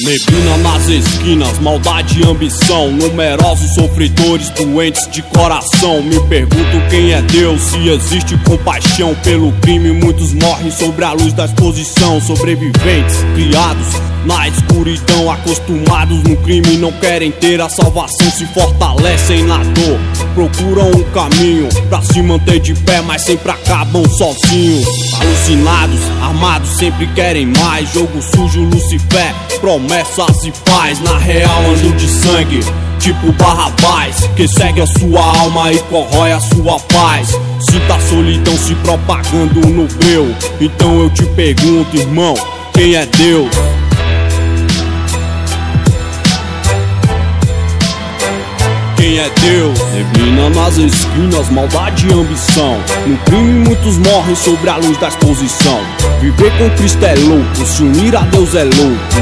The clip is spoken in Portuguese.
Neblina nas esquinas, maldade e ambição, numerosos sofredores doentes de coração. Me pergunto quem é Deus, se existe compaixão. Pelo crime muitos morrem sobre a luz da exposição. Sobreviventes, criados na escuridão, acostumados no crime, não querem ter a salvação. Se fortalecem na dor, procuram um caminho pra se manter de pé, mas sempre acabam sozinhos. Alucinados, armados, sempre querem mais. Jogo sujo, Lucifer, promessas e paz. Na real, anjo de sangue, tipo Barrabás, que segue a sua alma e corrói a sua paz. Sinta a solidão se propagando no breu. Então eu te pergunto, irmão, quem é Deus? Quem é Deus? Neblina nas esquinas, maldade e ambição. No crime muitos morrem sobre a luz da exposição. Viver com Cristo é louco, se unir a Deus é louco.